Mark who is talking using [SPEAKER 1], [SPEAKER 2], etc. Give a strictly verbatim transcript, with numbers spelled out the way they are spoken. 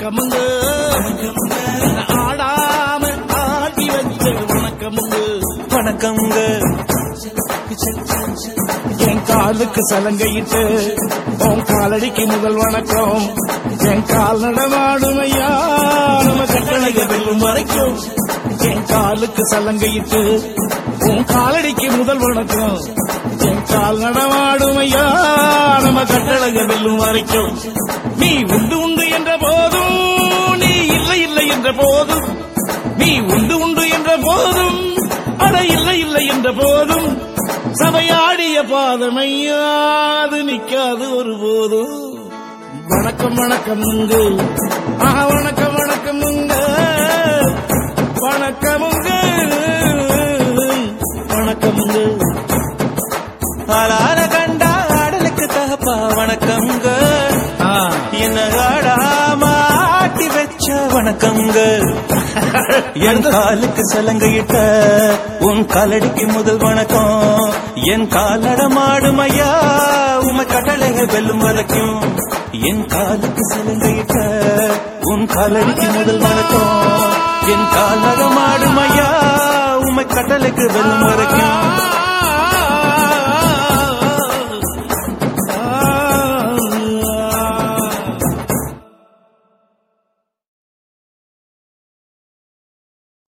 [SPEAKER 1] வணக்கமுங்க ஆடாம ஆட்டி வச்ச வணக்கமுங்க
[SPEAKER 2] வணக்கமுங்க
[SPEAKER 1] என் காலுக்கு சலங்கையிட்டு உன் காலடிக்கு முதல் வணக்கம் என் கால் நடமாடும் ஐயா நம்ம கட்டளைய வெல்லும் வரைக்கும் என் காலுக்கு சலங்கையிட்டு உன் காலடிக்கு முதல் வணக்கம் என் கால் நடமாடும் ஐயா நம்ம கட்டளைய வெல்லும் வரைக்கும் நீ உண்டு உண்டு என்ற போதும் நீ இல்லை இல்லை என்ற போதும் நீ உண்டு உண்டு என்ற போதும் அட இல்லை இல்லை என்ற போதும் சபையாடிய பாதமையாது நிக்காது ஒருபோதும் வணக்கம் வணக்கமுங்க ஆஹா வணக்கம் வணக்கமுங்க வணக்கமுங்க வணக்கமுங்க
[SPEAKER 2] ஆளான கண்டா ஆடலுக்கு தகப்பா வணக்கமுங்க என்ன ஆடாம ஆட்டி வச்ச வணக்கமுங்க என் காலுக்கு சலங்கையிட்ட உன் காலடிக்கு முதல் வணக்கம் என் காலடமாடும் ஐயா உமை கட்டளைகள் வெல்லும் வரைக்கும் என் காலுக்கு சலங்கையிட்ட உன் காலடிக்கு முதல் வணக்கம் என் காலடமாடும் ஐயா உமை கட்டளைக்கு வெல்லும் வரைக்கும்